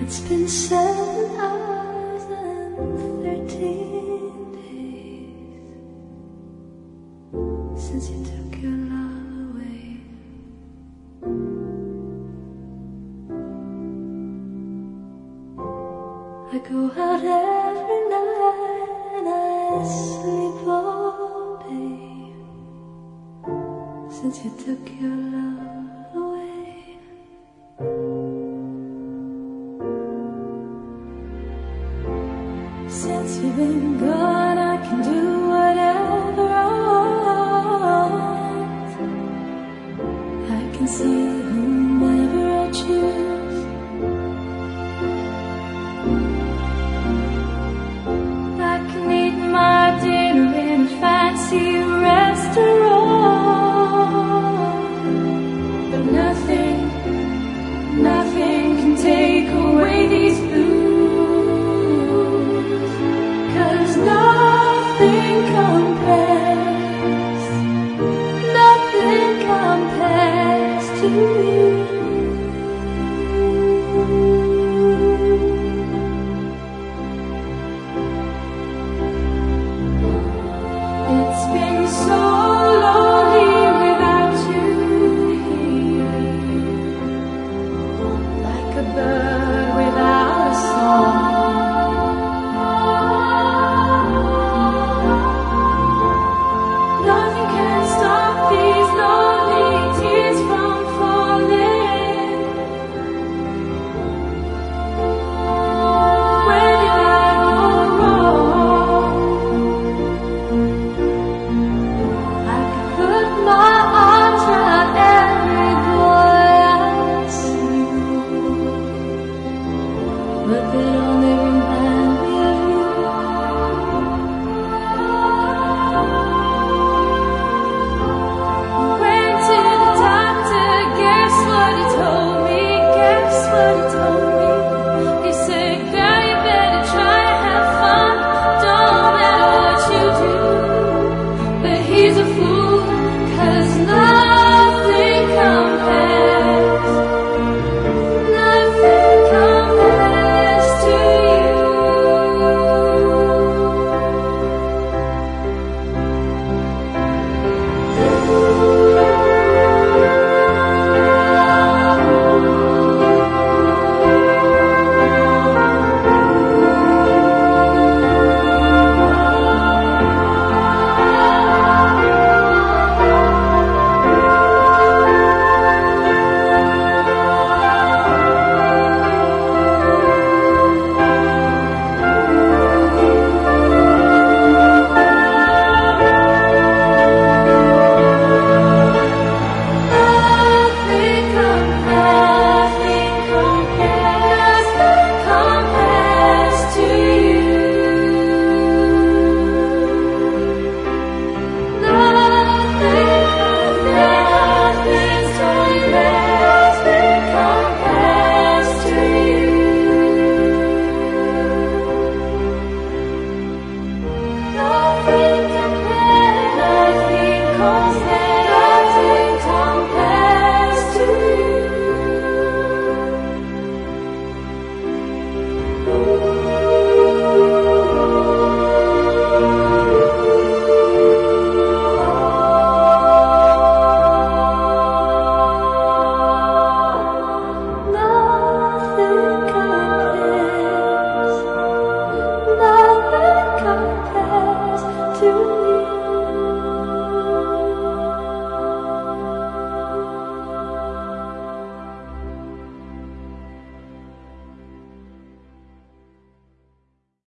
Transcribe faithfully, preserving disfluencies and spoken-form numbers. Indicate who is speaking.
Speaker 1: It's been seven hours and thirteen days since you took your love away. I go out every night and I sleep all day since you took your love away. Since you've been gone, I can do whatever I want. I can see whomever I choose. I can eat my dinner in a fancy restaurant, but nothing, nothing can take away these blues. Nothing compares, nothing compares to you. It's been so lonely without you here, like a bird without a song. But they only remind me of you. Went to the doctor, guess what he told me? Guess what he told me? He said, girl, you better try to have fun. Don't matter what you do. But he's a fool, 'cause nothing compares. Nothing compares to you. To